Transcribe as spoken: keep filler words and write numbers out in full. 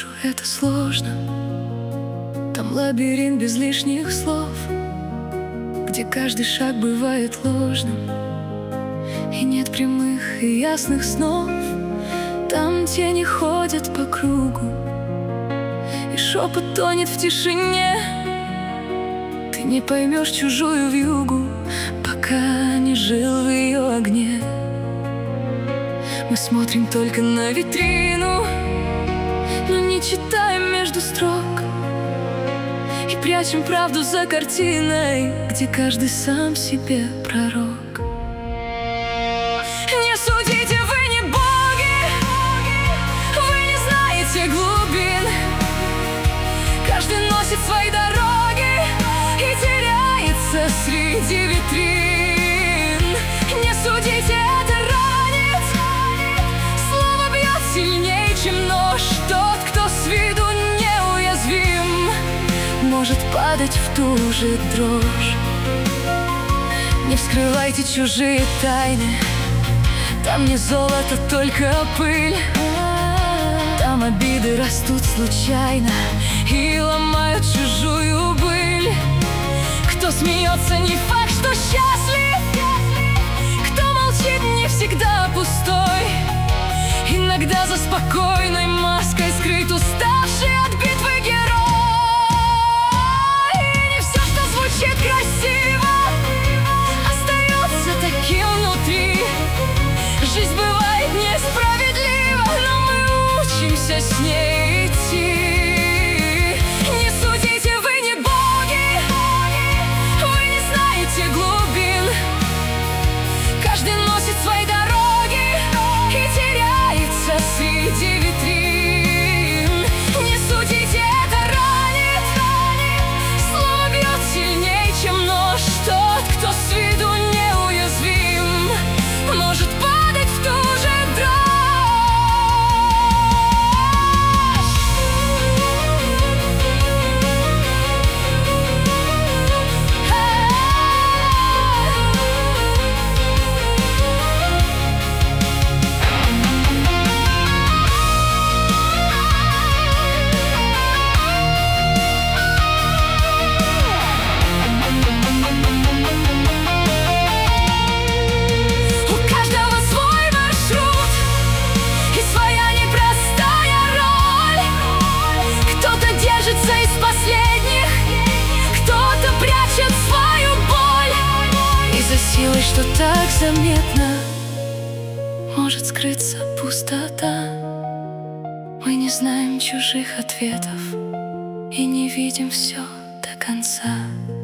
душу это сложно. Там лабиринт без лишних слов, где каждый шаг бывает ложным, и нет прямых и ясных снов. Там тени ходят по кругу, и шепот тонет в тишине. Ты не поймешь чужую вьюгу, пока не жил в ее огне. Мы смотрим только на витрину, но не читаем между строк, и прячем правду за картиной, где каждый сам себе пророк. Не судите, вы не боги, вы не знаете глубин. Каждый носит свои дороги и теряется среди витрин. Не судите, это ранит, слово бьет сильнее, чем нож. Тот, кто с виду неуязвим, может падать в ту же дрожь. Не вскрывайте чужие тайны, там не золото, только пыль. Там обиды растут случайно и ломают чужую быль. Кто смеется, не факт, что счастлив. Кто молчит, не всегда пустой. Иногда за спокойной маской скрыт уставший от битвы герой. И не все, что звучит красиво, остается таким внутри. Жизнь бывает несправедлива, но мы учимся с ней идти. Не судите, вы не боги, вы не знаете глубин. Каждый носит свои дороги и теряется среди витрин. Не судите, это ранит, слово бьет сильнее, чем нож. Тот, кто с виду неуязвим, может падать в ту же дрожь. У каждого свой маршрут и своя непростая роль. Кто-то держится из последних, кто-то прячет свою боль. И за силой, что так заметно, может скрыться пустота. Мы не знаем чужих ответов и не видим все до конца.